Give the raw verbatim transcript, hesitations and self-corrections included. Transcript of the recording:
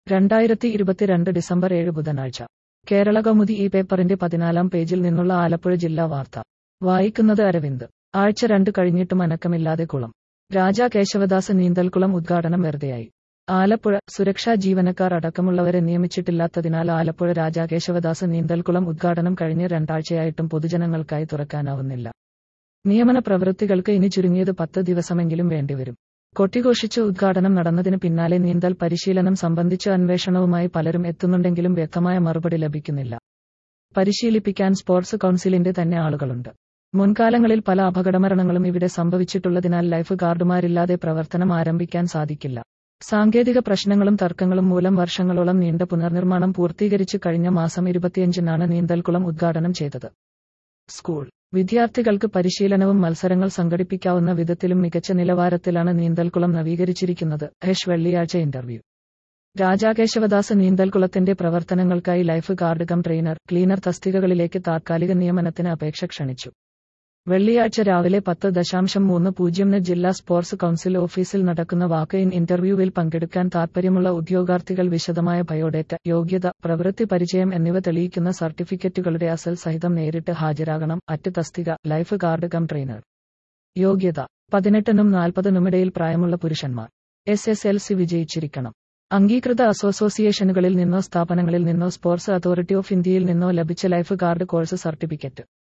രണ്ടായിരത്തി ഇരുപത്തിരണ്ട് ഡിസംബർ ഏഴ് ബുധനാഴ്ച കേരള കൗമുദി ഈ പേപ്പറിന്റെ പതിനാലാം പേജിൽ നിന്നുള്ള ആലപ്പുഴ ജില്ലാ വാർത്ത വായിക്കുന്നത് അരവിന്ദ്. ആഴ്ച രണ്ട് കഴിഞ്ഞിട്ടും അനക്കമില്ലാതെ കുളം. രാജാ കേശവദാസ് നീന്തൽക്കുളം ഉദ്ഘാടനം വെറുതെയായി. ആലപ്പുഴ. സുരക്ഷാ ജീവനക്കാർ അടക്കമുള്ളവരെ നിയമിച്ചിട്ടില്ലാത്തതിനാൽ ആലപ്പുഴ രാജാ കേശവദാസ് നീന്തൽക്കുളം ഉദ്ഘാടനം കഴിഞ്ഞ് രണ്ടാഴ്ചയായിട്ടും പൊതുജനങ്ങൾക്കായി തുറക്കാനാവുന്നില്ല. നിയമന പ്രവൃത്തികൾക്ക് ഇനി ചുരുങ്ങിയത് പത്ത് ദിവസമെങ്കിലും വേണ്ടിവരും. കൊട്ടിഘോഷിച്ച് ഉദ്ഘാടനം നടന്നതിന് പിന്നാലെ നീന്തൽ പരിശീലനം സംബന്ധിച്ച് അന്വേഷണവുമായി പലരും എത്തുന്നുണ്ടെങ്കിലും വ്യക്തമായ മറുപടി ലഭിക്കുന്നില്ല. പരിശീലിപ്പിക്കാൻ സ്പോർട്സ് കൗൺസിലിന്റെ തന്നെ ആളുകളുണ്ട്. മുൻകാലങ്ങളിൽ പല അപകടമരണങ്ങളും ഇവിടെ സംഭവിച്ചിട്ടുള്ളതിനാൽ ലൈഫ് ഗാർഡുമാരില്ലാതെ പ്രവർത്തനം ആരംഭിക്കാൻ സാധിക്കില്ല. സാങ്കേതിക പ്രശ്നങ്ങളും തർക്കങ്ങളും മൂലം വർഷങ്ങളോളം നീണ്ട പുനർനിർമ്മാണം പൂർത്തീകരിച്ച് കഴിഞ്ഞ മാസം ഇരുപത്തിയഞ്ചിനാണ് നീന്തൽക്കുളം ഉദ്ഘാടനം ചെയ്തത്. സ്കൂൾ വിദ്യാർത്ഥികൾക്ക് പരിശീലനവും മത്സരങ്ങൾ സംഘടിപ്പിക്കാവുന്ന വിധത്തിലും മികച്ച നിലവാരത്തിലാണ് നീന്തൽക്കുളം നവീകരിച്ചിരിക്കുന്നത്. ഹെഷ് വെള്ളിയാഴ്ച ഇന്റർവ്യൂ. രാജാ കേശവദാസ് നീന്തൽക്കുളത്തിന്റെ പ്രവർത്തനങ്ങൾക്കായി life guard cum trainer, cleaner തസ്തികകളിലേക്ക് താത്കാലിക നിയമനത്തിന് അപേക്ഷ ക്ഷണിച്ചു. വെള്ളിയാഴ്ച രാവിലെ പത്ത് ദശാംശം മൂന്ന് പൂജ്യമിന് ജില്ലാ സ്പോർട്സ് കൗൺസിൽ ഓഫീസിൽ നടക്കുന്ന വാക്ക് ഇൻ ഇന്റർവ്യൂവിൽ പങ്കെടുക്കാൻ താൽപര്യമുള്ള ഉദ്യോഗാർത്ഥികൾ വിശദമായ ബയോഡേറ്റ, യോഗ്യത, പ്രവൃത്തി പരിചയം എന്നിവ തെളിയിക്കുന്ന സർട്ടിഫിക്കറ്റുകളുടെ അസൽ സഹിതം നേരിട്ട് ഹാജരാകണം. അറ്റ് തസ്തിക ലൈഫ് ഗാർഡ് കം ട്രെയിനർ. യോഗ്യത പതിനെട്ടിനും നാൽപ്പതിനുമിടയിൽ പ്രായമുള്ള പുരുഷന്മാർ. എസ് എസ് എൽ സി വിജയിച്ചിരിക്കണം. അംഗീകൃത അസോസിയേഷനുകളിൽ നിന്നോ സ്ഥാപനങ്ങളിൽ നിന്നോ സ്പോർട്സ് അതോറിറ്റി ഓഫ് ഇന്ത്യയിൽ നിന്നോ ലഭിച്ച ലൈഫ് ഗാർഡ് കോഴ്സ് സർട്ടിഫിക്കറ്റ്.